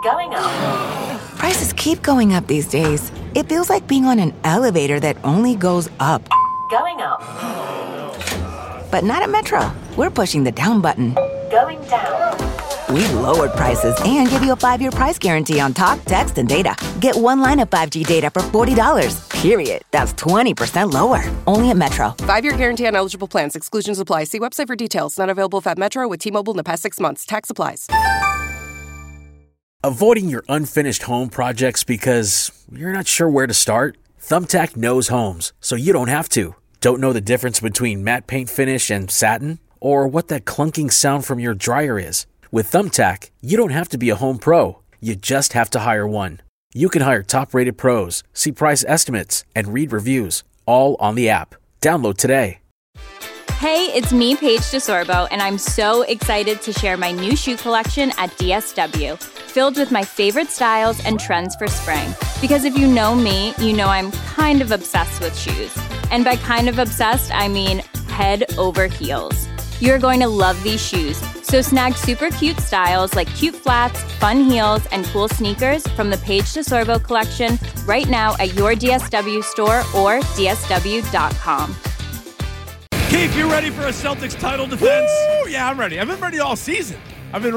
Going up. Prices keep going up these days. It feels like being on an elevator that only goes up. Going up. But not at Metro. We're pushing the down button. Going down. We've lowered prices and give you a 5-year price guarantee on talk, text, and data. Get one line of 5G data for $40, period. That's 20% lower. Only at Metro. 5-year guarantee on eligible plans. Exclusions apply. See website for details. Not available at Metro with T-Mobile in the past 6 months. Tax applies. Avoiding your unfinished home projects because you're not sure where to start? Thumbtack knows homes, so you don't have to. Don't know the difference between matte paint finish and satin? Or what that clunking sound from your dryer is? With Thumbtack, you don't have to be a home pro. You just have to hire one. You can hire top-rated pros, see price estimates, and read reviews, all on the app. Download today. Hey, it's me, Paige DeSorbo, and I'm so excited to share my new shoe collection at DSW, filled with my favorite styles and trends for spring. Because if you know me, you know I'm kind of obsessed with shoes. And by kind of obsessed, I mean head over heels. You're going to love these shoes. So snag super cute styles like cute flats, fun heels, and cool sneakers from the Paige DeSorbo collection right now at your DSW store or dsw.com. Keith, you ready for a Celtics title defense? Woo! Yeah, I'm ready. I've been ready all season. And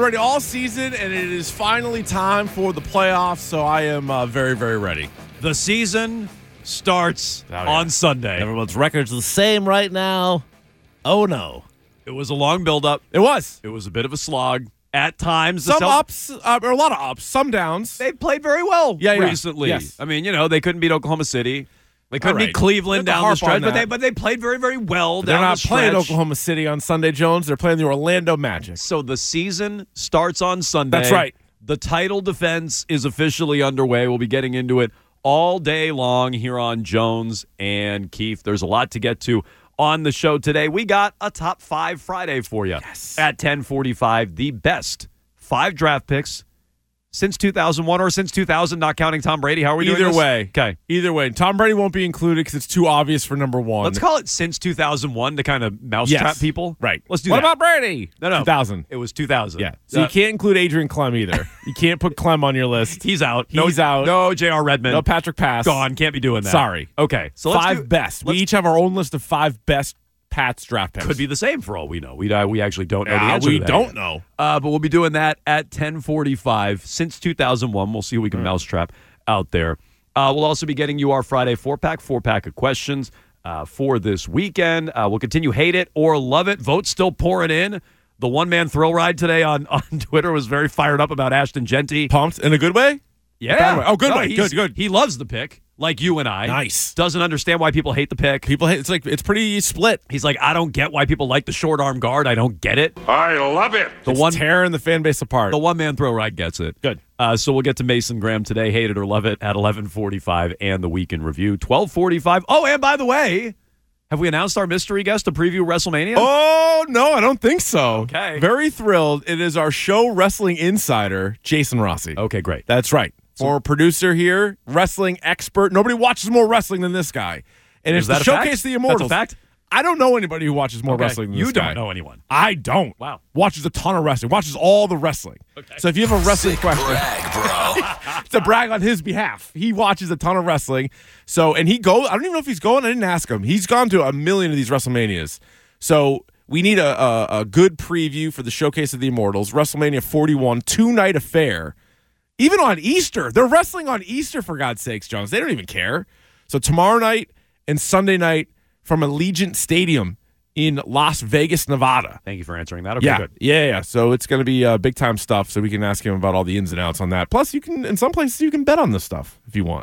it is finally time for the playoffs, so I am very, very ready. The season starts on Sunday. Everyone's records are the same right now. Oh, no. It was a long build-up. It was. It was a bit of a slog. At times, some ups, or a lot of ups, some downs. They played very well recently. Yes. I mean, they couldn't beat Oklahoma City. They couldn't beat Cleveland down the stretch, but they played very, very well They're down the not stretch. playing Oklahoma City on Sunday, Jones. They're playing the Orlando Magic. So the season starts on Sunday. That's right. The title defense is officially underway. We'll be getting into it all day long here on Jones and Keith. There's a lot to get to on the show today. We got a Top 5 Friday for you at 10:45. The best 5 draft picks since 2001 or since 2000, not counting Tom Brady. How are we doing this? Okay. Either way. Tom Brady won't be included because it's too obvious for number one. Let's call it since 2001 to kind of mousetrap people. Right. Let's do what that. What about Brady? No. 2000. It was 2000. Yeah. So you can't include Adrian Clem either. You can't put Clem on your list. He's out. He's out. No J.R. Redmond. No Patrick Pass. Gone. Can't be doing that. Sorry. Okay. So 5 best. We each have our own list of 5 best Pats draft picks. Could be the same for all we know. We actually don't know the answer we to that don't yet. know. But we'll be doing that at 10:45 since 2001. We'll see who we can mousetrap out there. We'll also be getting you our Friday 4-pack of questions for this weekend. We'll continue hate it or love it. Votes still pouring in. The one-man thrill ride today on Twitter was very fired up about Ashton Genty. Pumped in a good way? Yeah. Oh, good way. Good. He loves the pick. Like you and I. Nice. Doesn't understand why people hate the pick. People hate it's pretty split. He's like, I don't get why people like the short arm guard. I don't get it. I love it. It's tearing the fan base apart. The one-man throw ride gets it. Good. So we'll get to Mason Graham today. Hate it or love it at 11:45 and the weekend review. 12:45. Oh, and by the way, have we announced our mystery guest to preview WrestleMania? Oh, no, I don't think so. Okay. Very thrilled. It is our show wrestling insider, Jason Rossi. Okay, great. That's right. Former producer here, wrestling expert. Nobody watches more wrestling than this guy. And it's the Showcase the Immortals. That's a fact? I don't know anybody who watches more wrestling than this guy. You don't know anyone. I don't. Wow. Watches a ton of wrestling. Watches all the wrestling. Okay. So if you have a wrestling question. Brag, bro. It's a brag on his behalf. He watches a ton of wrestling. So, and he goes, I don't even know if he's going. I didn't ask him. He's gone to a million of these WrestleManias. So we need a good preview for the Showcase of the Immortals. WrestleMania 41, 2-night affair. Even on Easter. They're wrestling on Easter, for God's sakes, Jones. They don't even care. So tomorrow night and Sunday night from Allegiant Stadium in Las Vegas, Nevada. Thank you for answering that. Okay, good. Yeah. So it's going to be big-time stuff, so we can ask him about all the ins and outs on that. Plus, you can, in some places, you can bet on this stuff if you want.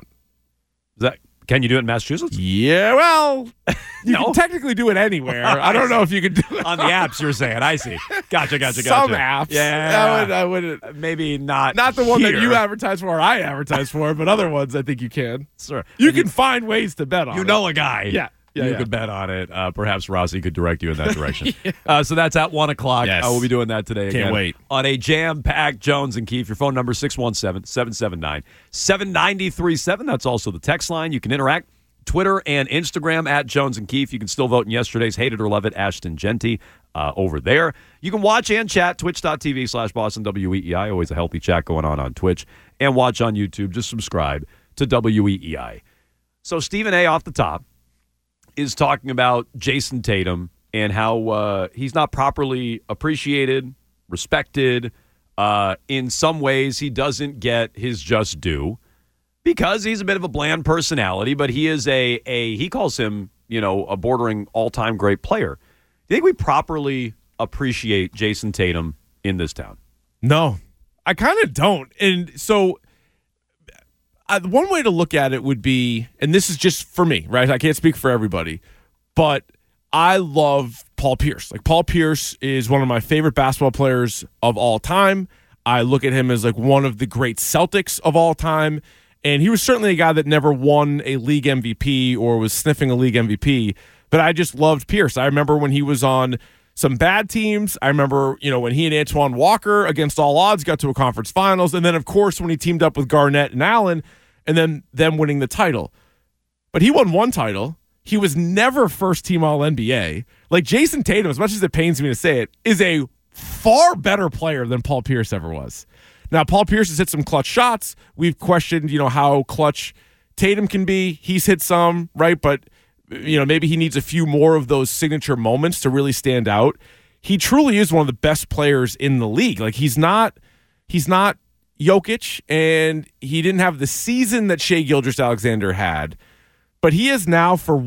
Can you do it in Massachusetts? Yeah, well, you can technically do it anywhere. I don't know if you can do it on the apps. You're saying, I see. Gotcha. Some apps, yeah. I would maybe not the one here. that you advertise for or I advertise for, but other ones I think you can. Sure. You can find ways to bet on. You know a guy. Yeah. You could bet on it. Perhaps Rossi could direct you in that direction. So that's at 1 o'clock. Yes. We'll be doing that today again. Can't wait. On a jam-packed Jones and Keefe. Your phone number 617-779-7937. That's also the text line. You can interact. Twitter and Instagram at Jones and Keefe. You can still vote in yesterday's Hate It or Love It, Ashton Genty over there. You can watch and chat, twitch.tv/Boston WEEI. Always a healthy chat going on Twitch. And watch on YouTube. Just subscribe to WEEI. So Stephen A. off the top is talking about Jason Tatum and how he's not properly appreciated, respected. In some ways, he doesn't get his just due because he's a bit of a bland personality, but he is he calls him, a bordering all-time great player. Do you think we properly appreciate Jason Tatum in this town? No, I kind of don't. And so one way to look at it would be, and this is just for me, right? I can't speak for everybody, but I love Paul Pierce. Like, Paul Pierce is one of my favorite basketball players of all time. I look at him as like one of the great Celtics of all time. And he was certainly a guy that never won a league MVP or was sniffing a league MVP. But I just loved Pierce. I remember when he was on some bad teams. I remember, when he and Antoine Walker, against all odds, got to a conference finals. And then, of course, when he teamed up with Garnett and Allen, and then them winning the title. But he won one title. He was never first-team All-NBA. Like, Jason Tatum, as much as it pains me to say it, is a far better player than Paul Pierce ever was. Now, Paul Pierce has hit some clutch shots. We've questioned, how clutch Tatum can be. He's hit some, right? But, maybe he needs a few more of those signature moments to really stand out. He truly is one of the best players in the league. Like, he's not Jokic, and he didn't have the season that Shai Gilgeous-Alexander had. But he is now, for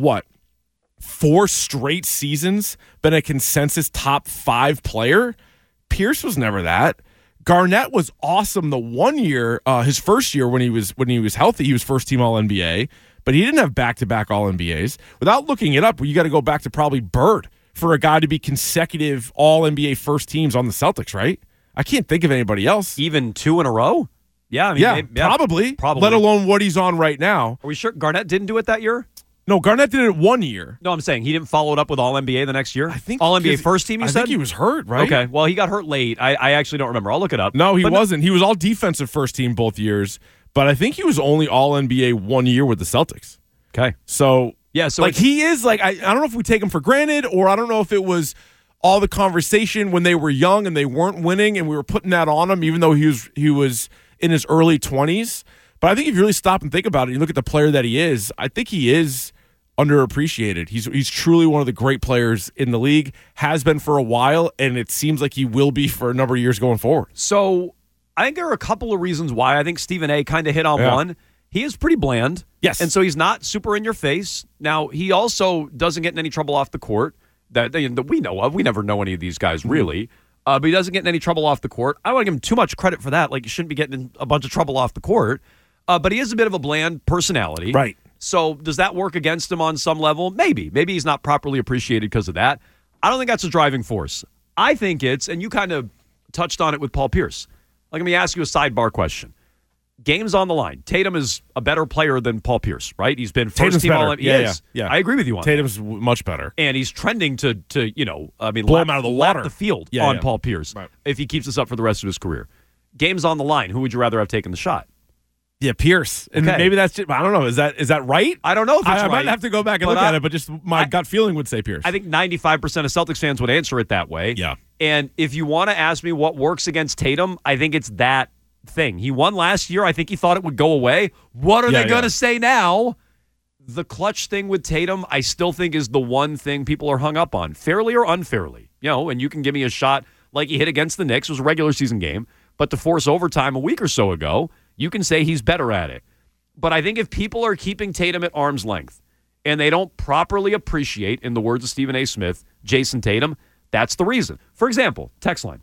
4 straight seasons, been a consensus top 5 player. Pierce was never that. Garnett was awesome the one year, his first year when he was healthy. He was first team All-NBA, but he didn't have back-to-back All-NBAs. Without looking it up, you got to go back to probably Bird for a guy to be consecutive All-NBA first teams on the Celtics, right? I can't think of anybody else. Even 2 in a row? Yeah, probably. Let alone what he's on right now. Are we sure Garnett didn't do it that year? No, Garnett did it 1 year. No, I'm saying he didn't follow it up with All-NBA the next year? I think All-NBA first team, you said? I think he was hurt, right? Okay, well, he got hurt late. I actually don't remember. I'll look it up. No, he wasn't. He was all defensive first team both years, but I think he was only All-NBA 1 year with the Celtics. Okay. So, yeah, so he is, I don't know if we take him for granted, or I don't know if it was all the conversation when they were young and they weren't winning and we were putting that on him, even though he was in his early 20s. But I think if you really stop and think about it, you look at the player that he is, I think he is underappreciated. He's truly one of the great players in the league, has been for a while, and it seems like he will be for a number of years going forward. So I think there are a couple of reasons why. I think Stephen A. kind of hit on one. He is pretty bland. Yes. And so he's not super in your face. Now, he also doesn't get in any trouble off the court that we know of. We never know any of these guys, really. But he doesn't get in any trouble off the court. I don't want to give him too much credit for that. Like, you shouldn't be getting in a bunch of trouble off the court. But he is a bit of a bland personality. Right. So does that work against him on some level? Maybe. Maybe he's not properly appreciated because of that. I don't think that's a driving force. I think it's, and you kind of touched on it with Paul Pierce. Like, let me ask you a sidebar question. Games on the line. Tatum is a better player than Paul Pierce, right? He's been first team All-NBA. Yeah. I agree with you on Tatum's that. much better. And he's trending to blow him out of the water. The field on Paul Pierce if he keeps this up for the rest of his career. Games on the line. Who would you rather have taken the shot? Yeah, Pierce. And maybe that's just, I don't know. Is that right? I don't know if it's right. I might have to go back and look at it, but just my gut feeling would say Pierce. I think 95% of Celtics fans would answer it that way. Yeah. And if you want to ask me what works against Tatum, I think it's that thing. He won last year. I think he thought it would go away. What are they going to say now? The clutch thing with Tatum, I still think is the one thing people are hung up on, fairly or unfairly. And you can give me a shot like he hit against the Knicks. It was a regular season game. But to force overtime a week or so ago, you can say he's better at it. But I think if people are keeping Tatum at arm's length and they don't properly appreciate, in the words of Stephen A. Smith, Jason Tatum, that's the reason. For example, text line,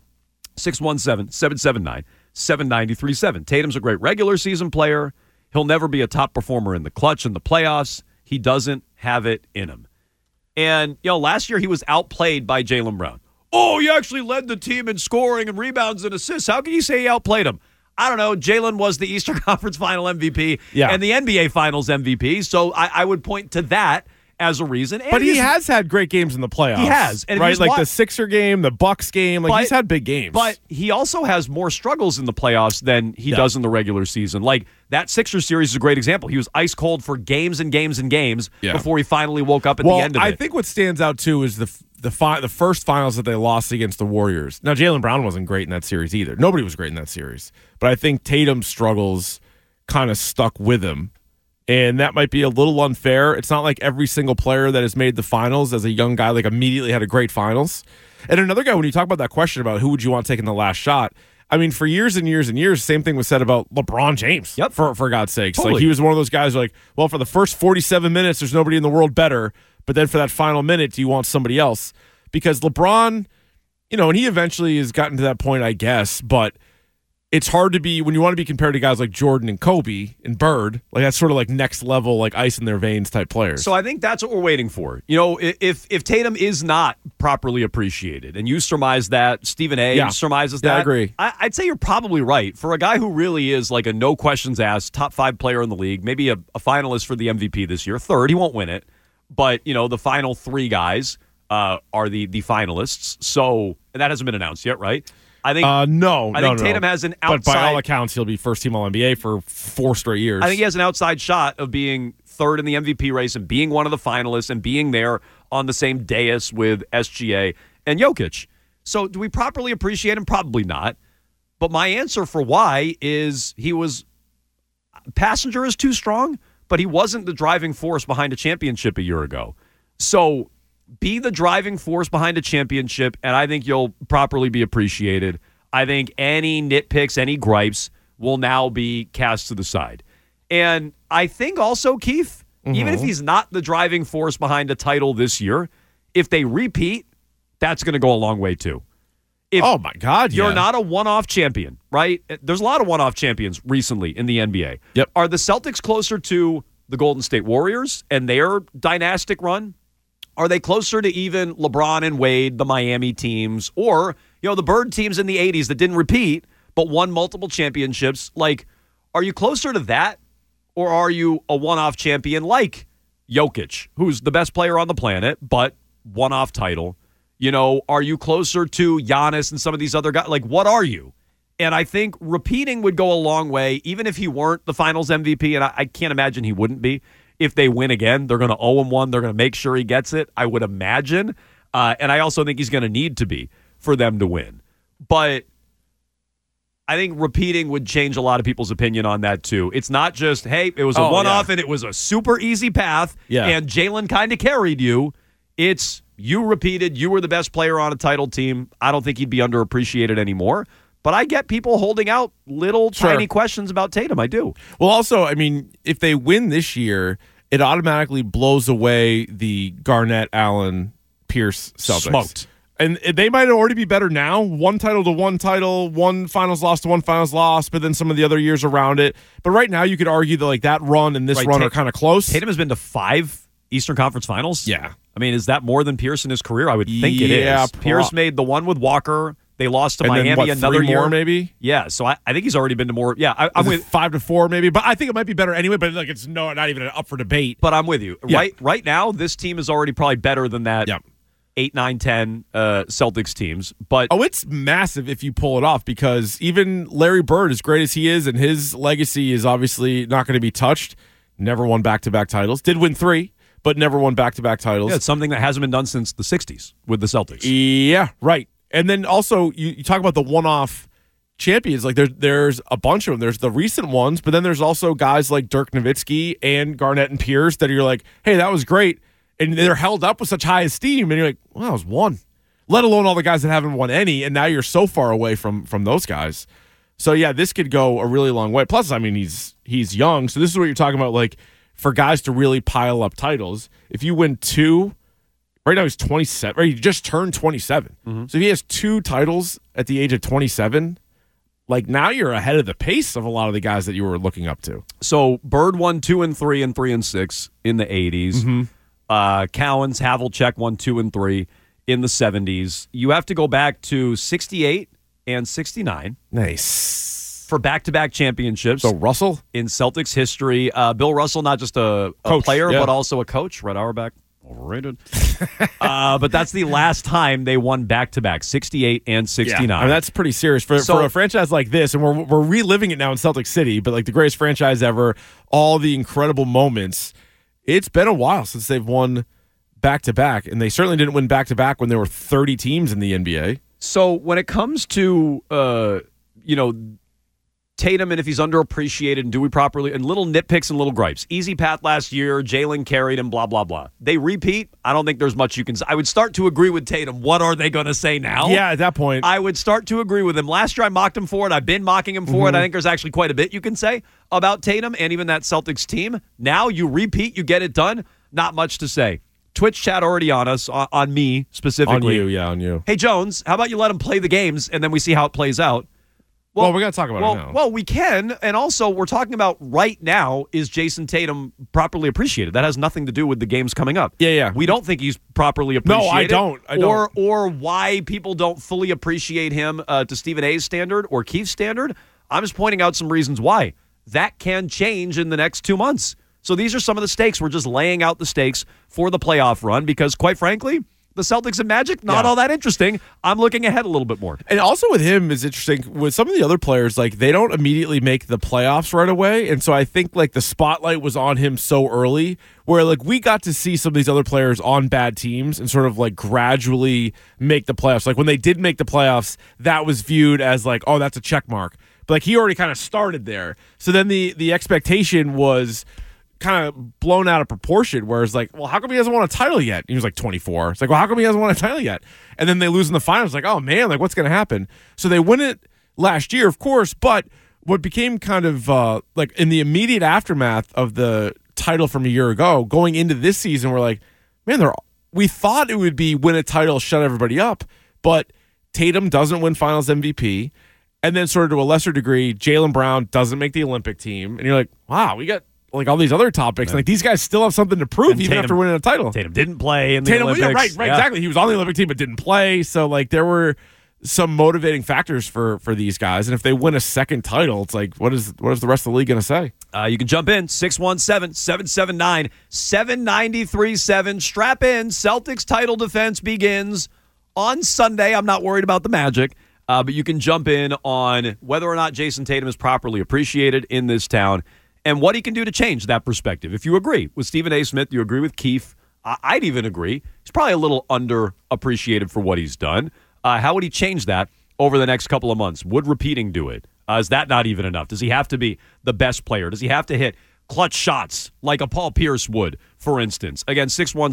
617-779-7937. Tatum's a great regular season player. He'll never be a top performer in the clutch in the playoffs. He doesn't have it in him. And, last year he was outplayed by Jaylen Brown. Oh, he actually led the team in scoring and rebounds and assists. How can you say he outplayed him? I don't know. Jaylen was the Eastern Conference Final MVP and the NBA Finals MVP. So I would point to that as a reason. And But he has had great games in the playoffs. He has. And right? he's Like the Sixer game, the Bucks game. Like he's had big games. But he also has more struggles in the playoffs than he does in the regular season. Like that Sixer series is a great example. He was ice cold for games and games and games before he finally woke up at the end of it. I think what stands out too is the first finals that they lost against the Warriors. Now, Jaylen Brown wasn't great in that series either. Nobody was great in that series. But I think Tatum's struggles kind of stuck with him. And that might be a little unfair. It's not like every single player that has made the finals as a young guy like immediately had a great finals. And another guy, when you talk about that question about who would you want taking the last shot, I mean, for years and years and years, same thing was said about LeBron James. Yep. For God's sakes. Totally. Like he was one of those guys like, well, for the first 47 minutes, there's nobody in the world better. But then for that final minute, do you want somebody else? Because LeBron, and he eventually has gotten to that point, I guess, but it's hard to be, when you want to be compared to guys like Jordan and Kobe and Bird, like that's sort of like next level, like ice in their veins type players. So I think that's what we're waiting for. If Tatum is not properly appreciated, and you surmise that, Stephen A. surmises that. I agree. I'd say you're probably right. For a guy who really is like a no questions asked top 5 player in the league, maybe a finalist for the MVP this year, third, he won't win it. But, the final 3 guys are the finalists. So that hasn't been announced yet, right? I think Tatum has an outside. But by all accounts, he'll be first team All NBA for 4 straight years. I think he has an outside shot of being third in the MVP race and being one of the finalists and being there on the same dais with SGA and Jokic. So do we properly appreciate him? Probably not. But my answer for why is he was passenger is too strong, but he wasn't the driving force behind a championship a year ago. So be the driving force behind a championship, and I think you'll properly be appreciated. I think any nitpicks, any gripes will now be cast to the side. And I think also, Keith, even if he's not the driving force behind a title this year, if they repeat, that's going to go a long way too. Oh, my God, You're not a one-off champion, right? There's a lot of one-off champions recently in the NBA. Yep. Are the Celtics closer to the Golden State Warriors and their dynastic run? Are they closer to even LeBron and Wade, the Miami teams, or, the Bird teams in the 80s that didn't repeat but won multiple championships? Like, are you closer to that, or are you a one-off champion like Jokic, who's the best player on the planet, but one-off title? Are you closer to Giannis and some of these other guys? Like, what are you? And I think repeating would go a long way, even if he weren't the finals MVP, and I can't imagine he wouldn't be. If they win again, they're going to owe him one. They're going to make sure he gets it, I would imagine. And I also think he's going to need to be for them to win. But I think repeating would change a lot of people's opinion on that, too. It's not just, hey, it was a one-off and it was a super easy path, and Jaylen kind of carried you. It's you repeated. You were the best player on a title team. I don't think he'd be underappreciated anymore. But I get people holding out little tiny questions about Tatum. I do. Well, also, I mean, if they win this year, it automatically blows away the Garnett, Allen, Pierce Celtics. Smoked. And they might already be better now. 1 title to 1 title, 1 finals loss to 1 finals loss, but then some of the other years around it. But right now, you could argue that that run and this run are kind of close. Tatum has been to 5 Eastern Conference Finals. Yeah. I mean, is that more than Pierce in his career? I would think it is. Pierce made the one with Walker. They lost to and Miami then, another 3 year, more maybe. Yeah, so I think he's already been to more. Yeah, I'm with 5 to 4 maybe, but I think it might be better anyway. But it's not even up for debate. But I'm with you. Yeah. Right now, this team is already probably better than that. 8, 9, 10 Celtics teams. But it's massive if you pull it off, because even Larry Bird, as great as he is, and his legacy is obviously not going to be touched. Never won back-to-back titles. Did win 3. But never won back-to-back titles. Yeah, it's something that hasn't been done since the 60s with the Celtics. Yeah, right. And then also, you talk about the one-off champions. Like, there's a bunch of them. There's the recent ones, but then there's also guys like Dirk Nowitzki and Garnett and Pierce that you're like, hey, that was great. And they're held up with such high esteem. And you're like, well, that was one. Let alone all the guys that haven't won any. And now you're so far away from those guys. So, yeah, this could go a really long way. Plus, I mean, he's young. So this is what you're talking about, like, for guys to really pile up titles. If you win 2, right now he's 27, right? He just turned 27. Mm-hmm. So if he has 2 titles at the age of 27, like now you're ahead of the pace of a lot of the guys that you were looking up to. So Bird won 2 and 3 and 3 and 6 in the 80s. Mm-hmm. Cowens, Havlicek won 2 and 3 in the 70s. You have to go back to 68 and 69. Nice. For back-to-back championships. So Russell? In Celtics history. Bill Russell, not just a player, but also a coach. Red Auerbach. Overrated. But that's the last time they won back-to-back, 68 and 69. Yeah, I mean, that's pretty serious for a franchise like this, and we're reliving it now in Celtic City, but like the greatest franchise ever, all the incredible moments. It's been a while since they've won back-to-back, and they certainly didn't win back-to-back when there were 30 teams in the NBA. So when it comes to, Tatum and if he's underappreciated and do we properly, and little nitpicks and little gripes. Easy path last year, Jalen carried him, blah, blah, blah. They repeat, I don't think there's much you can say. I would start to agree with Tatum. What are they going to say now? Yeah, at that point. I would start to agree with him. Last year I mocked him for it. I've been mocking him for it. I think there's actually quite a bit you can say about Tatum and even that Celtics team. Now you repeat, you get it done. Not much to say. Twitch chat already on us, on me specifically. On you. Hey, Jones, how about you let him play the games and then we see how it plays out? Well, we're going to talk about it now. Well, we can. And also, we're talking about right now, is Jason Tatum properly appreciated? That has nothing to do with the games coming up. Yeah. We don't think he's properly appreciated. No, I don't. Or why people don't fully appreciate him to Stephen A's standard or Keith's standard. I'm just pointing out some reasons why. That can change in the next 2 months. So these are some of the stakes. We're just laying out the stakes for the playoff run because, quite frankly, the Celtics and Magic, not all that interesting. I'm looking ahead a little bit more. And also with him is interesting. With some of the other players, like they don't immediately make the playoffs right away. And so I think like the spotlight was on him so early where like we got to see some of these other players on bad teams and sort of like gradually make the playoffs. Like when they did make the playoffs, that was viewed as like, oh, that's a check mark. But like he already kind of started there. So then the expectation was kind of blown out of proportion, where it's like, well, how come he hasn't won a title yet? He was like 24. It's like, well, how come he hasn't won a title yet? And then they lose in the finals. Like, oh man, like what's going to happen? So they win it last year, of course, but what became kind of like in the immediate aftermath of the title from a year ago, going into this season, we're like, man, we thought it would be win a title, shut everybody up, but Tatum doesn't win Finals MVP, and then sort of to a lesser degree, Jaylen Brown doesn't make the Olympic team, and you're like, wow, we got like all these other topics. Like these guys still have something to prove even after winning a title. Tatum didn't play in the Olympics. Yeah, right, exactly. He was on the Olympic team but didn't play. So like there were some motivating factors for these guys. And if they win a second title, it's like what is the rest of the league going to say? You can jump in 617-779-7937. Strap in. Celtics title defense begins on Sunday. I'm not worried about the Magic. But you can jump in on whether or not Jason Tatum is properly appreciated in this town and what he can do to change that perspective. If you agree with Stephen A. Smith, you agree with Keith, I'd even agree. He's probably a little underappreciated for what he's done. How would he change that over the next couple of months? Would repeating do it? Is that not even enough? Does he have to be the best player? Does he have to hit clutch shots like a Paul Pierce would, for instance? Again,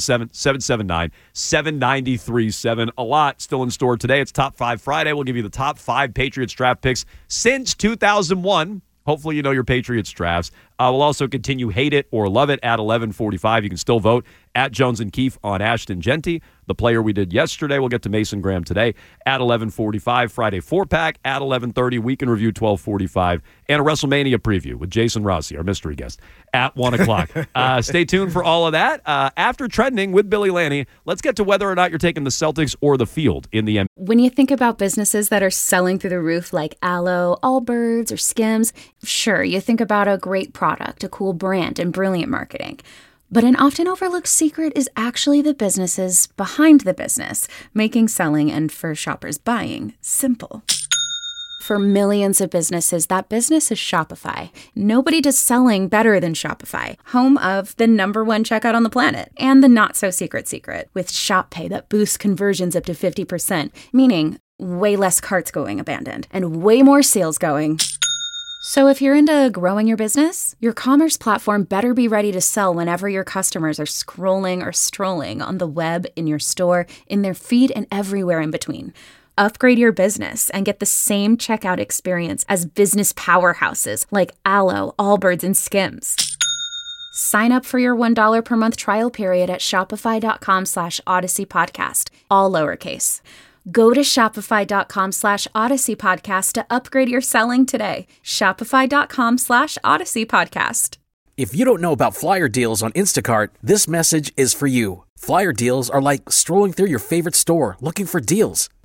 617-779-7937. A lot still in store today. It's Top 5 Friday. We'll give you the top 5 Patriots draft picks since 2001. Hopefully you know your Patriots drafts. We'll also continue Hate It or Love It at 11:45. You can still vote at Jones and Keefe on Ashton Genty, the player we did yesterday. We'll get to Mason Graham today at 11:45. Friday 4-pack at 11:30. Weekend Review 12:45. And a WrestleMania preview with Jason Rossi, our mystery guest, at 1 o'clock. Stay tuned for all of that. After Trending with Billy Lanny, let's get to whether or not you're taking the Celtics or the field in the NBA. When you think about businesses that are selling through the roof like Aloe, Allbirds, or Skims, sure, you think about a great product, a cool brand, and brilliant marketing. But an often overlooked secret is actually the businesses behind the business, making selling and for shoppers buying simple. For millions of businesses, that business is Shopify. Nobody does selling better than Shopify, home of the #1 checkout on the planet and the not-so-secret secret with Shop Pay that boosts conversions up to 50%, meaning way less carts going abandoned and way more sales going. So if you're into growing your business, your commerce platform better be ready to sell whenever your customers are scrolling or strolling on the web, in your store, in their feed, and everywhere in between. Upgrade your business and get the same checkout experience as business powerhouses like Aloe, Allbirds, and Skims. Sign up for your $1 per month trial period at shopify.com/Odyssey Podcast, all lowercase. Go to shopify.com/Odyssey Podcast to upgrade your selling today. Shopify.com/Odyssey Podcast. If you don't know about Flyer Deals on Instacart, this message is for you. Flyer Deals are like strolling through your favorite store looking for deals.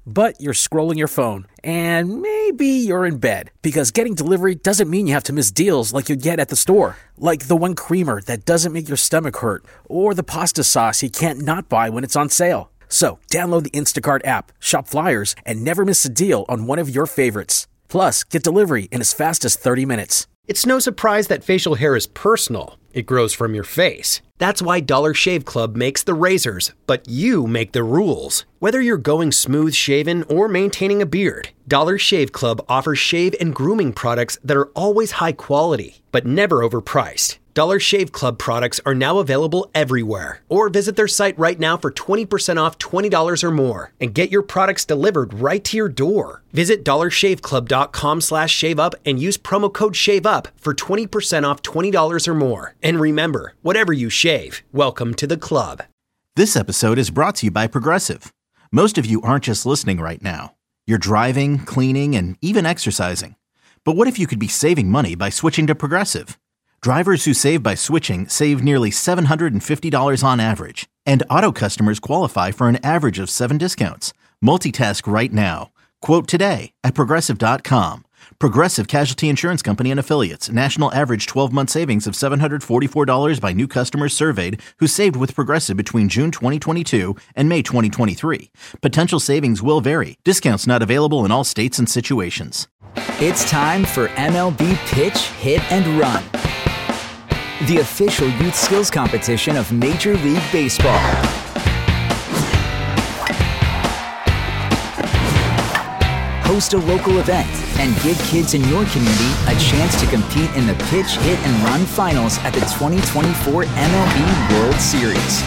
but you're scrolling your phone, and maybe you're in bed, because getting delivery doesn't mean you have to miss deals like you'd get at the store. Like the one creamer that doesn't make your stomach hurt, or the pasta sauce you can't not buy when it's on sale. So, download the Instacart app, shop flyers, and never miss a deal on one of your favorites. Plus, get delivery in as fast as 30 minutes. It's no surprise that facial hair is personal. It grows from your face. That's why Dollar Shave Club makes the razors, but you make the rules. Whether you're going smooth shaven or maintaining a beard, Dollar Shave Club offers shave and grooming products that are always high quality, but never overpriced. Dollar Shave Club products are now available everywhere. Or visit their site right now for 20% off $20 or more and get your products delivered right to your door. Visit dollarshaveclub.com/shaveup and use promo code SHAVEUP for 20% off $20 or more. And remember, whatever you shave, welcome to the club. This episode is brought to you by Progressive. Most of you aren't just listening right now. You're driving, cleaning, and even exercising. But what if you could be saving money by switching to Progressive? Drivers who save by switching save nearly $750 on average, and auto customers qualify for an average of 7 discounts. Multitask right now. Quote today at Progressive.com. Progressive Casualty Insurance Company and Affiliates. National average 12-month savings of $744 by new customers surveyed who saved with Progressive between June 2022 and May 2023. Potential savings will vary. Discounts not available in all states and situations. It's time for MLB Pitch, Hit, and Run, the official youth skills competition of Major League Baseball. Host a local event and give kids in your community a chance to compete in the Pitch, Hit, and Run finals at the 2024 MLB World Series.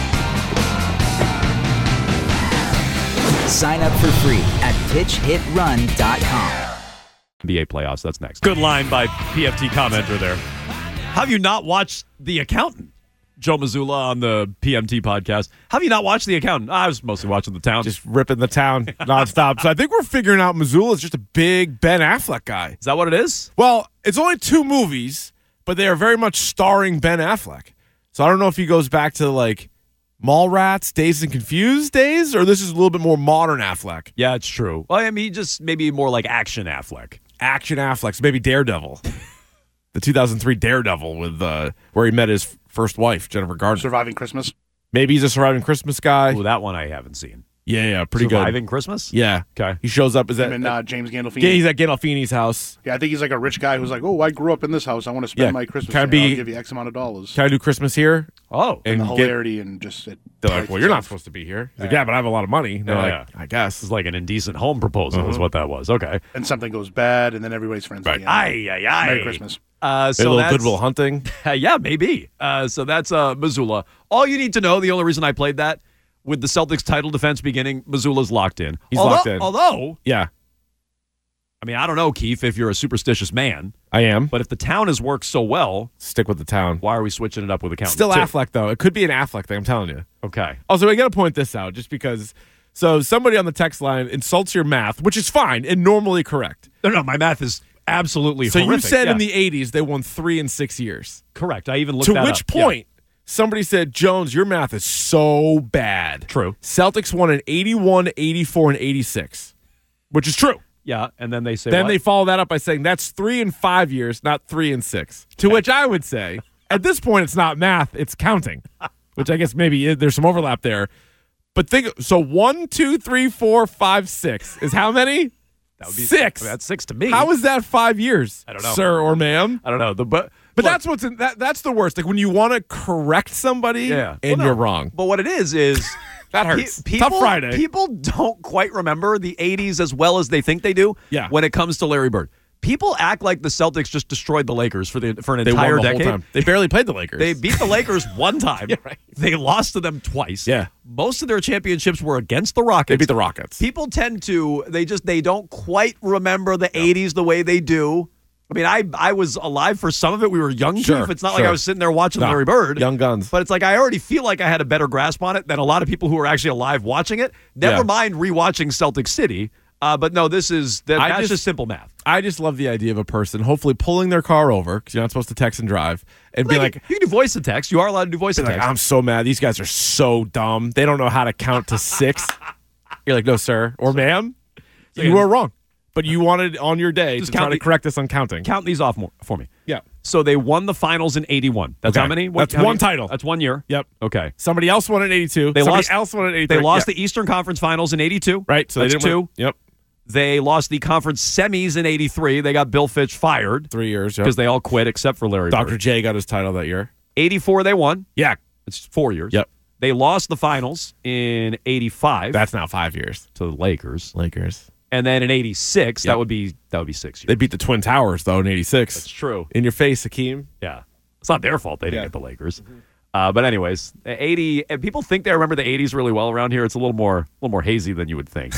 Sign up for free at pitchhitrun.com. NBA playoffs, that's next. Good line by PFT commenter there. Have you not watched The Accountant? Joe Mazzulla on the PMT podcast. Have you not watched The Accountant? I was mostly watching The Town. Just ripping The Town nonstop. So I think we're figuring out Mazzulla is just a big Ben Affleck guy. Is that what it is? Well, it's only 2 movies, but they are very much starring Ben Affleck. So I don't know if he goes back to like Mallrats, Dazed and Confused days, or this is a little bit more modern Affleck. Yeah, it's true. Well, I mean, just maybe more like action Affleck. Action Affleck. So maybe Daredevil. The 2003 Daredevil with where he met his first wife, Jennifer Garner. Surviving Christmas. Maybe he's a Surviving Christmas guy. Oh, that one I haven't seen. Yeah, pretty good. Surviving Christmas? Yeah. Okay. He shows up. Is that James Gandolfini? Yeah, he's at Gandolfini's house. Yeah, I think he's like a rich guy who's like, oh, I grew up in this house. I want to spend my Christmas. I'll give you X amount of dollars. Can I do Christmas here? Oh. And the hilarity and just... They're like, well, you're not supposed to be here. He's like, yeah, but I have a lot of money. They're like, I guess. It's like an indecent home proposal is what that was. Okay. And something goes bad, and then everybody's friends again. Merry Christmas. So a little Goodwill Hunting. Yeah, maybe. So that's Mazzulla. All you need to know, the only reason I played that, with the Celtics title defense beginning, Mazzulla's locked in. He's locked in. Although, yeah. I mean, I don't know, Keith, if you're a superstitious man. I am. But if the Town has worked so well, stick with the Town. Why are we switching it up with the Accountant? Still Affleck, though. It could be an Affleck thing, I'm telling you. Okay. Also, I got to point this out just because. So somebody on the text line insults your math, which is fine and normally correct. No, my math is absolutely so horrific. You said in the 80s they won 3 in 6 years. Correct. I even looked that up. To which point, somebody said, Jones, your math is so bad. True. Celtics won in 81, 84, and 86, which is true. Yeah, and then they say Then what? they follow that up by saying that's 3 in 5 years, not 3 in 6. To which I would say, at this point, it's not math, it's counting, which I guess maybe there's some overlap there. But so 1, 2, 3, 4, 5, 6 is how many? That would be 6. That's 6 to me. How is that 5 years? I don't know, sir or ma'am. I don't know. But look, that's what's that's the worst. Like when you want to correct somebody, and you're wrong. But what it is that hurts. People, Tough Friday. People don't quite remember the 80s as well as they think they do. Yeah. When it comes to Larry Bird. People act like the Celtics just destroyed the Lakers for an entire won the decade. Whole time. They barely played the Lakers. They beat the Lakers one time. Yeah, right. They lost to them twice. Yeah. Most of their championships were against the Rockets. They beat the Rockets. People tend to they don't quite remember the 80s the way they do. I mean, I was alive for some of it. We were young, Chief. It's not like I was sitting there watching Larry Bird. Young guns. But it's like I already feel like I had a better grasp on it than a lot of people who are actually alive watching it. Never mind rewatching Celtic City. But no, that's just simple math. I just love the idea of a person hopefully pulling their car over because you're not supposed to text and drive and be like, you can do voice to text. You are allowed to do voice to text. Like, I'm so mad. These guys are so dumb. They don't know how to count to 6. You're like, no, sir or ma'am. You were wrong. But you wanted on your day to try to correct us on counting. Count these off for me. Yeah. So they won the finals in 81. That's how many? That's one title. That's 1 year. Yep. Okay. Somebody else won in 82. Somebody else won in 83. They lost the Eastern Conference Finals in 82. Right. So that's they didn't 2. Win. Yep. They lost the conference semis in 83. They got Bill Fitch fired. 3 years. Because they all quit except for Larry Dr. Bird. J got his title that year. 84 they won. Yeah. It's 4 years. Yep. They lost the finals in 85. That's now 5 years. To the Lakers. And then in 86, that would be 6 years. They beat the Twin Towers, though, in 86. That's true. In your face, Hakeem. Yeah. It's not their fault they didn't get the Lakers. But anyways, 80. And people think they remember the 80s really well around here. It's a little more hazy than you would think.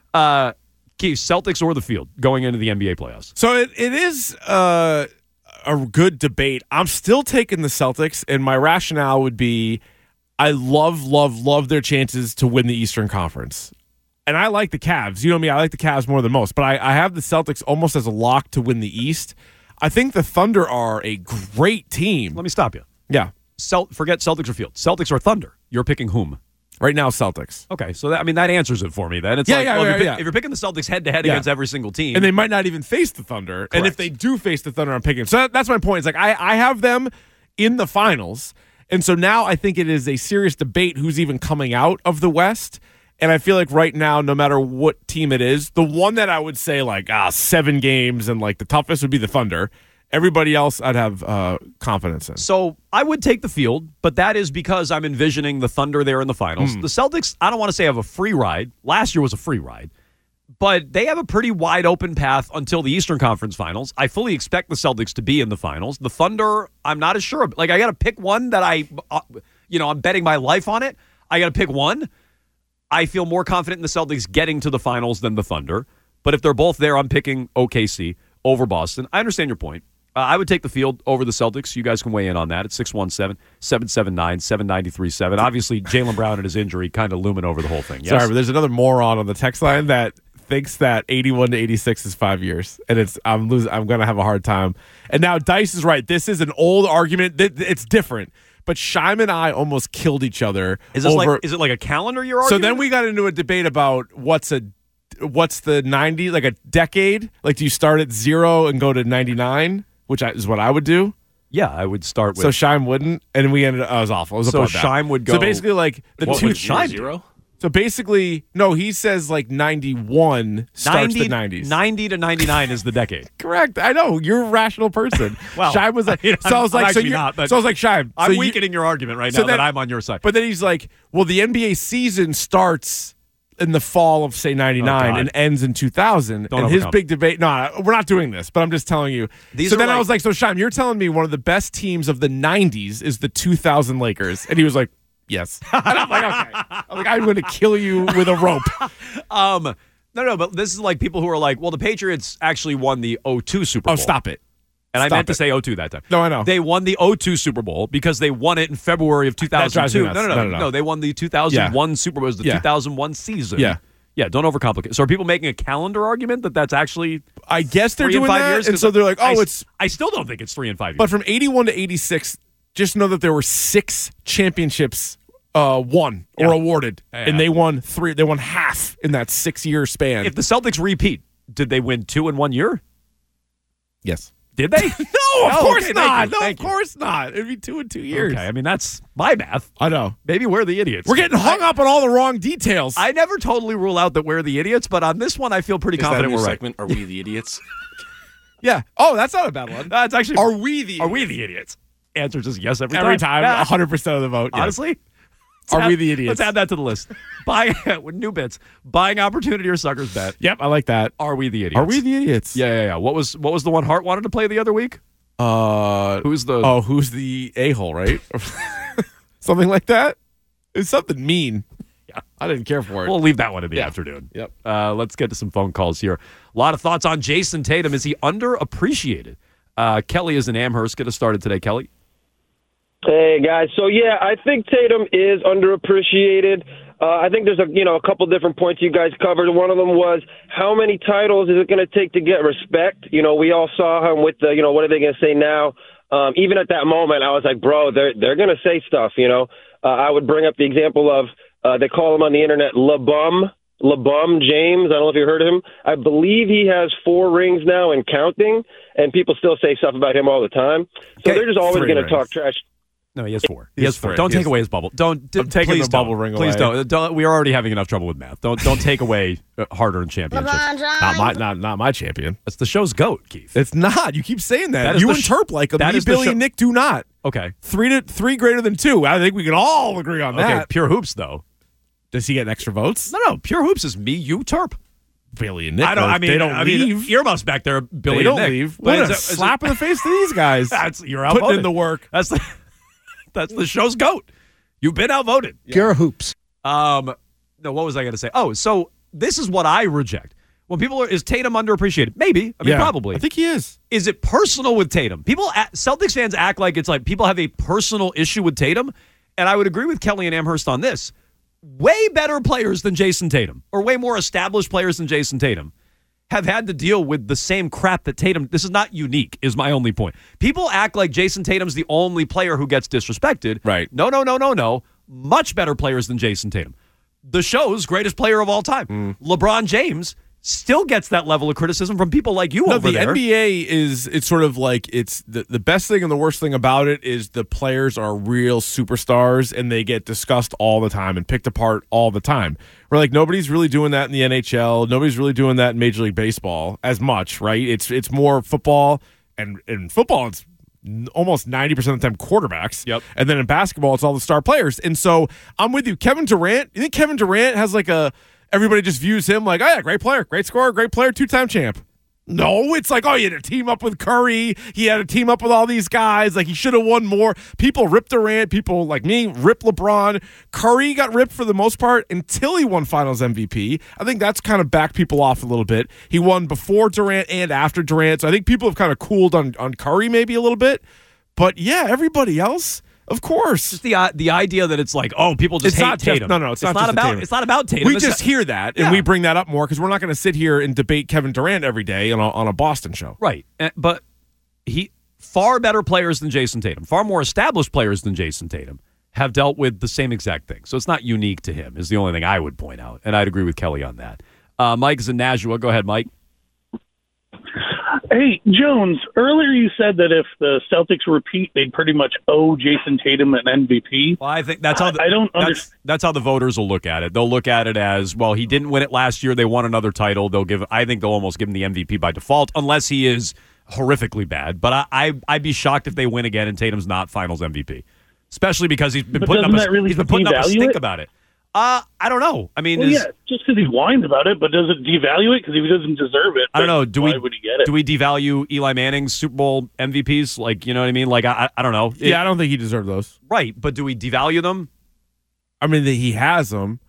Keith, Celtics or the field going into the NBA playoffs? So it is a good debate. I'm still taking the Celtics, and my rationale would be I love their chances to win the Eastern Conference. And I like the Cavs. You know me, I like the Cavs more than most. But I have the Celtics almost as a lock to win the East. I think the Thunder are a great team. Let me stop you. Yeah. Forget Celtics or field. Celtics or Thunder. You're picking whom? Right now, Celtics. Okay, so that answers it for me then. It's if you're picking the Celtics head-to-head against every single team. And they might not even face the Thunder. Correct. And if they do face the Thunder, I'm picking. So that's my point. It's like I have them in the finals. And so now I think it is a serious debate who's even coming out of the West. And I feel like right now, no matter what team it is, the one that I would say 7 games and the toughest would be the Thunder. Everybody else I'd have confidence in. So I would take the field, but that is because I'm envisioning the Thunder there in the finals. The Celtics, I don't want to say have a free ride. Last year was a free ride. But they have a pretty wide open path until the Eastern Conference Finals. I fully expect the Celtics to be in the finals. The Thunder, I'm not as sure of. I got to pick one that I'm betting my life on it. I got to pick one. I feel more confident in the Celtics getting to the finals than the Thunder. But if they're both there, I'm picking OKC over Boston. I understand your point. I would take the field over the Celtics. You guys can weigh in on that. It's 617-779-7937. Obviously, Jaylen Brown and his injury kind of looming over the whole thing. Yes? Sorry, but there's another moron on the text line that thinks that 81 to 86 is 5 years, and I'm going to have a hard time. And now Dice is right. This is an old argument. It's different. But Shime and I almost killed each other. Is it like a calendar year argument? So then we got into a debate about what's the 90, like a decade? Like, do you start at 0 and go to 99, which is what I would do? Yeah, I would start with. So Shime wouldn't, and we ended up, it was awful. It was so Shime would go. So basically, Shime 0? So basically, no, he says 91 starts the 90s. 90 to 99 is the decade. Correct. I know. You're a rational person. Well, Shime was like, so I was like, so I was like, Shime. I'm weakening your argument right now that I'm on your side. But then he's like, well, the NBA season starts in the fall of, say, 99 and ends in 2000. And his big debate, no, we're not doing this, but I'm just telling you. I was like, so Shime, you're telling me one of the best teams of the 90s is the 2000 Lakers. And he was like, yes. And I'm like, okay. I'm going to kill you with a rope. No, but this is like people who are like, well, the Patriots actually won the 02 Super Bowl. Oh, stop it. And I meant to say 02 that time. No, I know. They won the 02 Super Bowl because they won it in February of 2002. No. They won the 2001 Super Bowl. It was the 2001 season. Yeah. Yeah, don't overcomplicate. So are people making a calendar argument that's actually I guess they're 3 doing and 5 that, years? and so they're like, I still don't think it's 3 and 5 years. But from 81 to 86, just know that there were 6 championships won or awarded, and they won 3. They won half in that 6-year span. If the Celtics repeat, did they win 2 in 1 year? Yes. Did they? No, of course not. No, of course not. It'd be 2 in 2 years. Okay, I mean, that's my math. I know. Maybe we're the idiots. We're getting hung up on all the wrong details. I never totally rule out that we're the idiots, but on this one, I feel pretty confident we're right. Segment, Are we the idiots? Yeah. Oh, that's not a bad one. It's actually. Are we the idiots? Answer is yes every time. 100% of the vote. Yes. Honestly. Are we the idiots? Let's add that to the list. With new bits. Buying opportunity or sucker's bet. Yep, I like that. Are we the idiots? Are we the idiots? Yeah. What was the one Hart wanted to play the other week? Who's the a-hole, right? Something like that? It's something mean. Yeah. I didn't care for it. We'll leave that one in the afternoon. Yep. Let's get to some phone calls here. A lot of thoughts on Jason Tatum. Is he underappreciated? Kelly is in Amherst. Get us started today, Kelly. Hey, guys. So, I think Tatum is underappreciated. I think there's a couple different points you guys covered. One of them was how many titles is it going to take to get respect? We all saw him with the, what are they going to say now? Even at that moment, I was like, bro, they're going to say stuff, I would bring up the example of they call him on the internet LeBum, LeBron James, I don't know if you heard of him. I believe he has 4 rings now and counting, and people still say stuff about him all the time. So they're just always going to talk trash. No, he has 4. He has 4. Don't take away his bubble. I'm taking the bubble ring away. Please don't. We are already having enough trouble with math. Don't take away hard-earned championships. Not my champion. That's the show's GOAT, Keith. It's not. You keep saying that. You and Terp like him. Me, Billy, and Nick do not. Okay. 3 greater than 2. I think we can all agree on that. Okay, Pure Hoops, though. Does he get extra votes? No. Pure Hoops is me, you, Terp. Billy and Nick. They don't leave. Earmuffs back there, Billy and Nick. They don't leave. What a slap in the face to these guys. You're outvoted. Putting in the work. That's the show's GOAT. You've been outvoted. Pure Hoops. No, what was I going to say? Oh, so this is what I reject. When people is Tatum underappreciated? Maybe. I mean, probably. I think he is. Is it personal with Tatum? Celtics fans act like it's like people have a personal issue with Tatum, and I would agree with Kelly and Amherst on this. Way better players than Jason Tatum, or way more established players than Jason Tatum, have had to deal with the same crap that Tatum. This is not unique, is my only point. People act like Jason Tatum's the only player who gets disrespected. Right. No. Much better players than Jason Tatum. The show's greatest player of all time. LeBron James still gets that level of criticism from people like you over there. The NBA it's sort of like it's the best thing and the worst thing about it is the players are real superstars and they get discussed all the time and picked apart all the time. We're like, nobody's really doing that in the NHL. Nobody's really doing that in Major League Baseball as much, right? It's more football, and in football it's almost 90% of the time quarterbacks. Yep. And then in basketball it's all the star players. And so I'm with you. Kevin Durant, you think Kevin Durant has like everybody just views him like, oh yeah, great player, great scorer, great player, 2-time champ. No, it's like, oh, he had to team up with Curry. He had to team up with all these guys. Like, he should have won more. People rip Durant. People like me rip LeBron. Curry got ripped for the most part until he won Finals MVP. I think that's kind of backed people off a little bit. He won before Durant and after Durant. So I think people have kind of cooled on Curry maybe a little bit. But, yeah, everybody else, of course. Just the idea that it's like, oh, people just hate Tatum. It's not about Tatum. It's not about Tatum. We just hear that, and we bring that up more because we're not going to sit here and debate Kevin Durant every day on a Boston show. Right. But far better players than Jason Tatum, far more established players than Jason Tatum have dealt with the same exact thing. So it's not unique to him is the only thing I would point out, and I'd agree with Kelly on that. Mike is in Nashua. Go ahead, Mike. Hey, Jones, earlier you said that if the Celtics repeat, they'd pretty much owe Jason Tatum an MVP. Well, I think that's how that's how the voters will look at it. They'll look at it as, well, he didn't win it last year. They won another title. I think they'll almost give him the MVP by default, unless he is horrifically bad. But I'd be shocked if they win again and Tatum's not Finals MVP, especially because he's been putting up a stink about it. I don't know. I mean, just because he whined about it, but does it devalue it? Because if he doesn't deserve it, I don't know. Why would he get it? Do we devalue Eli Manning's Super Bowl MVPs? Like, you know what I mean? Like, I don't know. I don't think he deserved those. Right, but do we devalue them? I mean, he has them.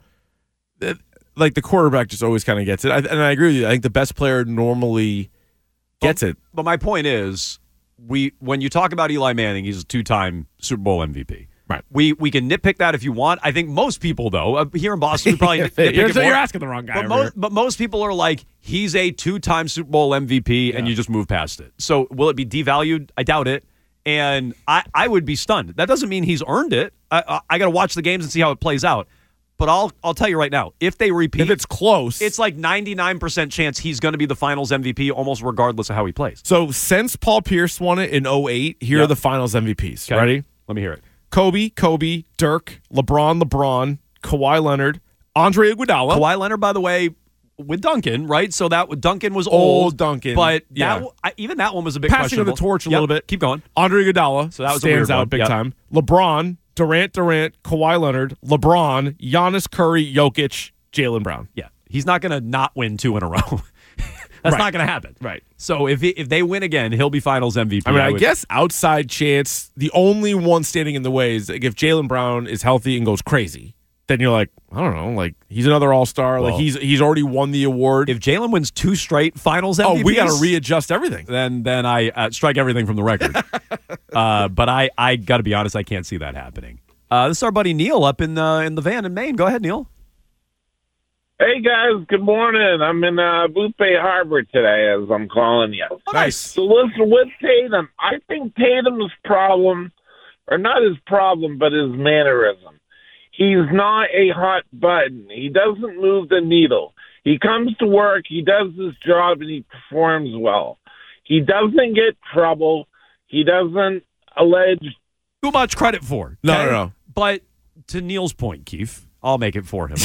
Like, the quarterback just always kind of gets it. And I agree with you. I think the best player normally gets it. But my point is, when you talk about Eli Manning, he's a 2-time Super Bowl MVP. Right. We can nitpick that if you want. I think most people, though, here in Boston, we probably nitpick it more. You're asking the wrong guy. But most people are like, he's a 2-time Super Bowl MVP, and you just move past it. So will it be devalued? I doubt it. And I would be stunned. That doesn't mean he's earned it. I got to watch the games and see how it plays out. But I'll tell you right now, if they repeat, if it's close, it's like 99% chance he's going to be the Finals MVP, almost regardless of how he plays. So since Paul Pierce won it in 2008, here are the Finals MVPs. Okay. Ready? Let me hear it. Kobe, Dirk, LeBron, Kawhi Leonard, Andre Iguodala. Kawhi Leonard, by the way, with Duncan, right? So Duncan was old. Duncan. But even that one was a bit passing of the torch a little bit. Keep going. Andre Iguodala so that was stands out big time. LeBron, Durant, Kawhi Leonard, LeBron, Giannis, Curry, Jokic, Jaylen Brown. Yeah. He's not going to not win 2 in a row. That's not going to happen. Right. So if they win again, he'll be Finals MVP. I mean, I guess outside chance, the only one standing in the way is like if Jaylen Brown is healthy and goes crazy, then you're like, I don't know, like he's another All-Star. Well, like he's already won the award. If Jaylen wins 2 straight Finals MVPs, we got to readjust everything. Then I strike everything from the record. But I got to be honest, I can't see that happening. This is our buddy Neil up in the van in Maine. Go ahead, Neil. Hey, guys, good morning. I'm in Boothbay Harbor today, as I'm calling you. Oh, nice. So listen, with Tatum, I think Tatum's problem, or not his problem, but his mannerism. He's not a hot button. He doesn't move the needle. He comes to work, he does his job, and he performs well. He doesn't get trouble. He doesn't allege too much credit for. No. But to Neil's point, Keith, I'll make it for him.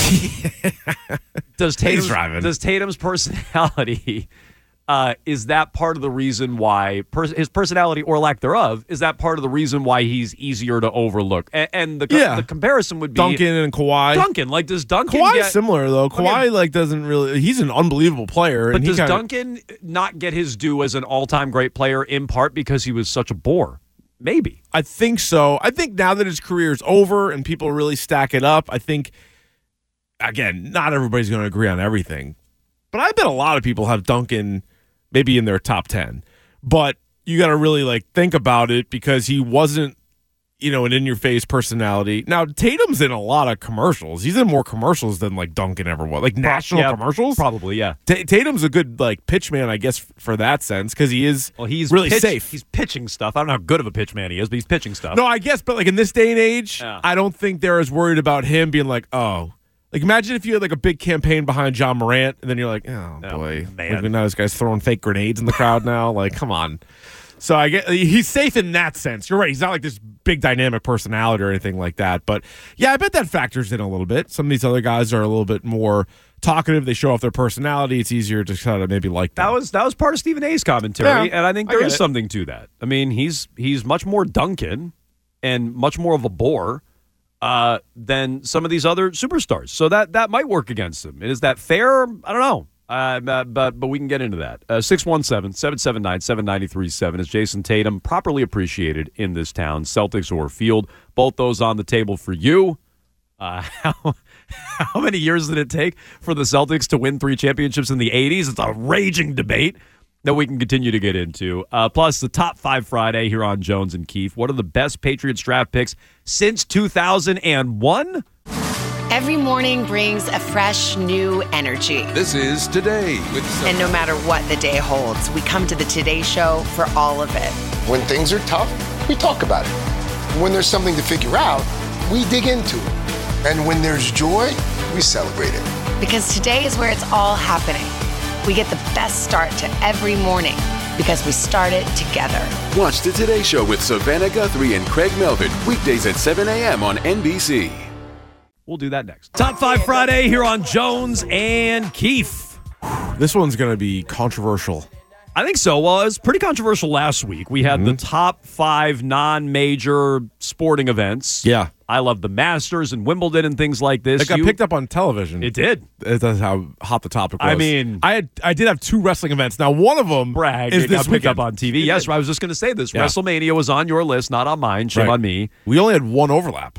Does Tatum's personality, is that part of the reason why his personality or lack thereof, is that part of the reason why he's easier to overlook? And the comparison would be Duncan and Kawhi. Duncan, does Duncan Kawhi's similar though. Kawhi doesn't really. He's an unbelievable player. But does Duncan not get his due as an all-time great player in part because he was such a bore? Maybe. I think so. I think now that his career is over and people really stack it up, I think, again, not everybody's going to agree on everything. But I bet a lot of people have Duncan maybe in their top 10. But you got to really think about it because he wasn't, an in-your-face personality. Now, Tatum's in a lot of commercials. He's in more commercials than Duncan ever was. National commercials? Probably, yeah. Tatum's a good pitch man, I guess, for that sense because he is really safe. He's pitching stuff. I don't know how good of a pitch man he is, but he's pitching stuff. No, I guess, but in this day and age, I don't think they're as worried about him being imagine if you had a big campaign behind John Morant, and then you're oh boy, man. Now this guy's throwing fake grenades in the crowd now. Come on. So I get he's safe in that sense. You're right. He's not this big dynamic personality or anything like that. But yeah, I bet that factors in a little bit. Some of these other guys are a little bit more talkative. They show off their personality. It's easier to kind of maybe like them. That was part of Stephen A's commentary, and I think there is something to that. I mean, he's much more Duncan and much more of a bore than some of these other superstars. So that might work against him. Is that fair? I don't know. But we can get into that. 617-779-7937 is Jason Tatum properly appreciated in this town, Celtics or Field. Both those on the table for you. How many years did it take for the Celtics to win 3 championships in the 80s? It's a raging debate that we can continue to get into. Plus, the top 5 Friday here on Jones and Keefe. What are the best Patriots draft picks since 2001? Every morning brings a fresh, new energy. This is Today with And no matter what the day holds, we come to the Today Show for all of it. When things are tough, we talk about it. When there's something to figure out, we dig into it. And when there's joy, we celebrate it. Because today is where it's all happening. We get the best start to every morning because we start it together. Watch the Today Show with Savannah Guthrie and Craig Melvin, weekdays at 7 a.m. on NBC. We'll do that next. Top 5 Friday here on Jones and Keefe. This one's going to be controversial. I think so. Well, it was pretty controversial last week. We had the top 5 non-major sporting events. Yeah. I love the Masters and Wimbledon and things like this. It got picked up on television. It did. That's how hot the topic was. I mean, I did have 2 wrestling events. Now, one of them is it this got picked up on TV. Yes, I was just going to say this. Yeah. WrestleMania was on your list, not on mine. Shame on me. We only had 1 overlap.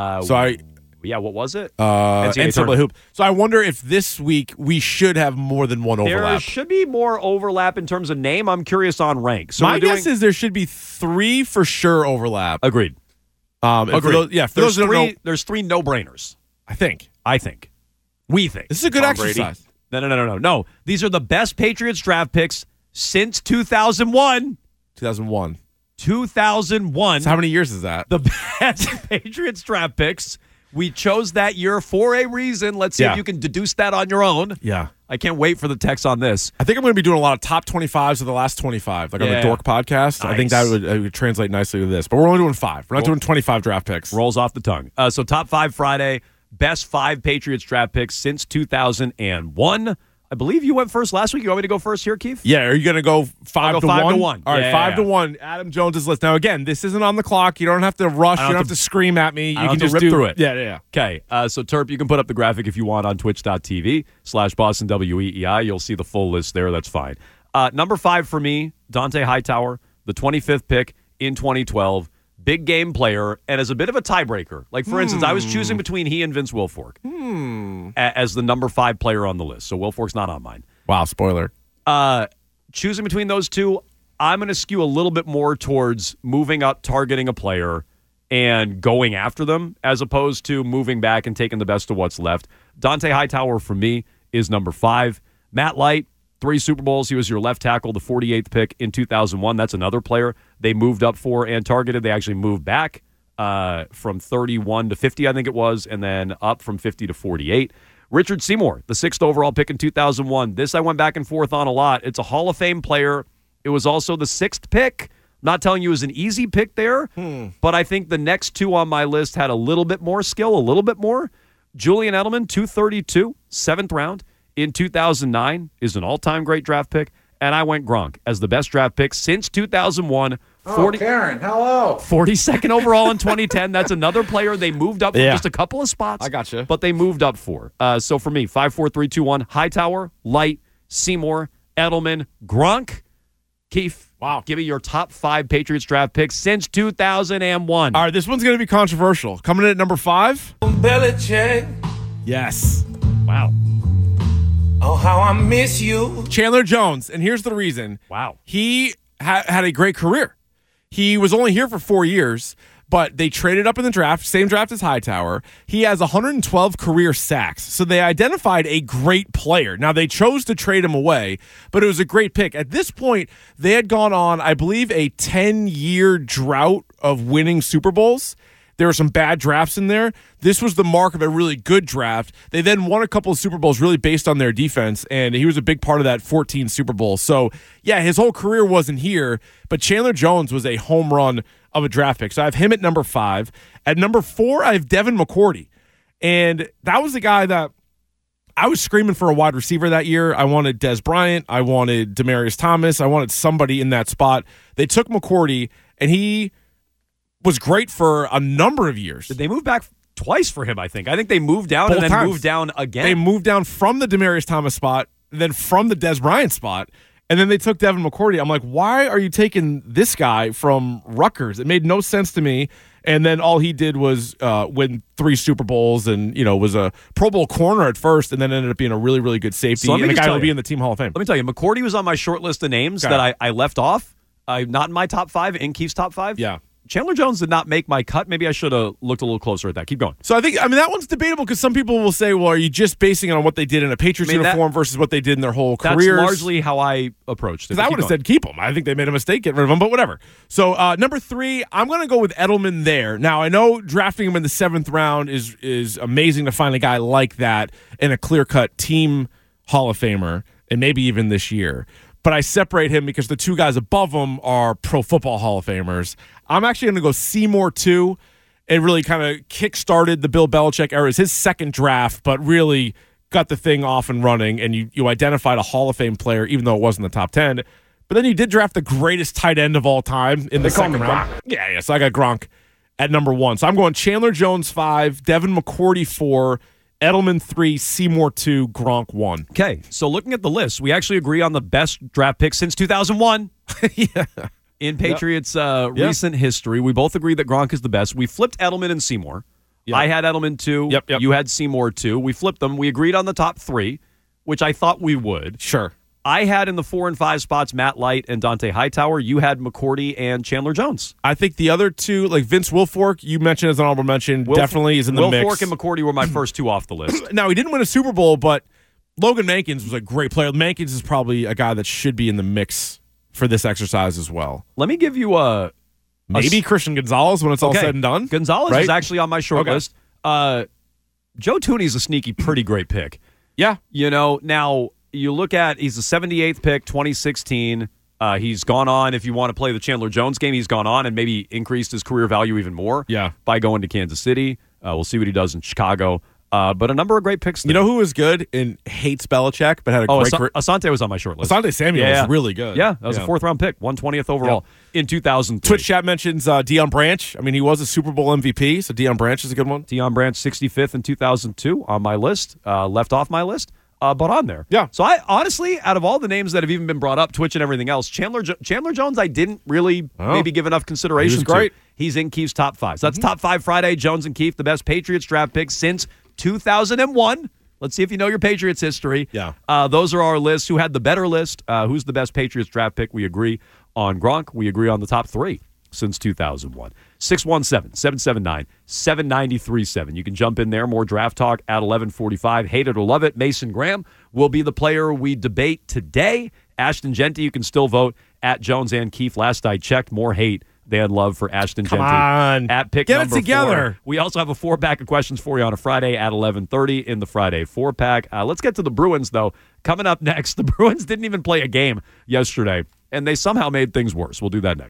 Yeah, what was it? NCAA Hoop. So I wonder if this week we should have more than 1 overlap. There should be more overlap in terms of name. I'm curious on rank. So my guess is there should be 3 for sure overlap. Agreed. Agreed. For those who don't know, there's 3 no-brainers. I think. We think. This is a good exercise. No. These are the best Patriots draft picks since 2001. 2001. 2001. So how many years is that? The best Patriots draft picks. We chose that year for a reason. Let's see if you can deduce that on your own. Yeah. I can't wait for the text on this. I think I'm going to be doing a lot of top 25s of the last 25, on the Dork podcast. Nice. I think that would translate nicely to this. But we're only doing 5. We're not doing 25 draft picks. Rolls off the tongue. So top 5 Friday, best 5 Patriots draft picks since 2001. I believe you went first last week. You want me to go first here, Keith? Yeah, are you going to go 5 to 1? 1. All right, 5 to 1. Adam Jones' list. Now, again, this isn't on the clock. You don't have to rush. You don't have to scream at me. You can just rip through it. Yeah. Okay, so Terp, you can put up the graphic if you want on twitch.tv/BostonWEEI. You'll see the full list there. That's fine. Number 5 for me, Dante Hightower, the 25th pick in 2012. Big game player, and as a bit of a tiebreaker. Like, for instance, I was choosing between he and Vince Wilfork as the number 5 player on the list. So Wilfork's not on mine. Wow, spoiler. Choosing between those 2, I'm going to skew a little bit more towards moving up, targeting a player, and going after them, as opposed to moving back and taking the best of what's left. Dante Hightower, for me, is number 5. Matt Light, 3 Super Bowls. He was your left tackle, the 48th pick in 2001. That's another player they moved up for and targeted. They actually moved back from 31 to 50, I think it was, and then up from 50 to 48. Richard Seymour, the 6th overall pick in 2001. This I went back and forth on a lot. It's a Hall of Fame player. It was also the 6th pick. I'm not telling you it was an easy pick there, but I think the next two on my list had a little bit more skill, a little bit more. Julian Edelman, 232, 7th round in 2009, is an all-time great draft pick. And I went Gronk as the best draft pick since 2001. Karen, hello. 42nd overall in 2010. That's another player they moved up from just a couple of spots. I gotcha. But they moved up for. So for me, 5, 4, 3, 2, 1. Hightower, Light, Seymour, Edelman, Gronk. Keith, give me your top 5 Patriots draft picks since 2001. All right, this one's going to be controversial. Coming in at number 5. Belichick. Yes. Wow. Oh, how I miss you. Chandler Jones, and here's the reason. Wow. He had a great career. He was only here for 4 years, but they traded up in the draft, same draft as Hightower. He has 112 career sacks, so they identified a great player. Now, they chose to trade him away, but it was a great pick. At this point, they had gone on, I believe, a 10-year drought of winning Super Bowls. There were some bad drafts in there. This was the mark of a really good draft. They then won a couple of Super Bowls really based on their defense, and he was a big part of that 14 Super Bowl. So, yeah, his whole career wasn't here, but Chandler Jones was a home run of a draft pick. So I have him at number 5. At number 4, I have Devin McCourty, and that was the guy that I was screaming for a wide receiver that year. I wanted Dez Bryant. I wanted Demaryius Thomas. I wanted somebody in that spot. They took McCourty, and he was great for a number of years. Did they move back twice for him, I think? I think they moved down Both and then times. moved down again. They moved down from the Demaryius Thomas spot, then from the Dez Bryant spot, and then they took Devin McCourty. I'm like, why are you taking this guy from Rutgers? It made no sense to me. And then all he did was win 3 Super Bowls and, was a Pro Bowl corner at first and then ended up being a really, really good safety. So and a guy who will be in the Team Hall of Fame. Let me tell you, McCourty was on my short list of names that I left off. Not in my top 5, in Keith's top 5. Yeah. Chandler Jones did not make my cut. Maybe I should have looked a little closer at that. Keep going. So that one's debatable because some people will say, well, are you just basing it on what they did in a Patriots uniform versus what they did in their whole careers? That's largely how I approached it. Because I would have said keep him. I think they made a mistake getting rid of him, but whatever. So number 3, I'm going to go with Edelman there. Now, I know drafting him in the 7th round is amazing to find a guy like that in a clear-cut team Hall of Famer, and maybe even this year. But I separate him because the 2 guys above him are Pro Football Hall of Famers. I'm actually going to go Seymour, too. It really kind of kick-started the Bill Belichick era. It's his 2nd draft, but really got the thing off and running, and you identified a Hall of Fame player, even though it wasn't the top 10. But then you did draft the greatest tight end of all time in the 2nd round. Yeah, so I got Gronk at number 1. So I'm going Chandler Jones 5, Devin McCourty 4, Edelman 3, Seymour 2, Gronk 1. Okay, so looking at the list, we actually agree on the best draft pick since 2001. Yeah. In Patriots' recent history, we both agree that Gronk is the best. We flipped Edelman and Seymour. Yep. I had Edelman 2. Yep. You had Seymour 2. We flipped them. We agreed on the top 3, which I thought we would. Sure. I had in the 4 and 5 spots Matt Light and Dante Hightower. You had McCourty and Chandler Jones. I think the other 2, like Vince Wilfork, you mentioned as an honorable mention, definitely is in the mix. Wilfork and McCourty were my first 2 off the list. Now, he didn't win a Super Bowl, but Logan Mankins was a great player. Mankins is probably a guy that should be in the mix for this exercise as well. Let me give you maybe Christian Gonzalez when it's all said and done. Gonzalez is actually on my short list. Joe Thuney's a sneaky, pretty great pick. Yeah. Now you look at, he's the 78th pick, 2016. He's gone on, if you want to play the Chandler Jones game, he's gone on and maybe increased his career value even more by going to Kansas City. We'll see what he does in Chicago. But a number of great picks there. You know who was good and hates Belichick but had a great career? Asante was on my short list. Asante Samuel was really good. Yeah, that was a 4th-round pick, 120th overall in 2003. Twitch chat mentions Deion Branch. I mean, he was a Super Bowl MVP, so Deion Branch is a good one. Deion Branch, 65th in 2002 on my list. Left off my list, but on there. Yeah. So I honestly, out of all the names that have even been brought up, Twitch and everything else, Chandler Jones, I didn't really maybe give enough consideration he was great. to. He's in Keith's top 5. So that's Top 5 Friday. Jones and Keith, the best Patriots draft picks since 2001. Let's see if you know your Patriots history. Yeah. Those are our lists. Who had the better list? Who's the best Patriots draft pick? We agree on Gronk. We agree on the top 3 since 2001. 617-779-7937. You can jump in there. More draft talk at 11:45. Hate it or love it. Mason Graham will be the player we debate today. Ashton Genty, you can still vote at Jones and Keith. Last I checked, more hate they had love for Ashton Come Genty. on. At pick Get it number together. 4. We also have a 4-pack of questions for you on a Friday at 11:30 in the Friday 4-pack. Let's get to the Bruins, though. Coming up next, the Bruins didn't even play a game yesterday, and they somehow made things worse. We'll do that next.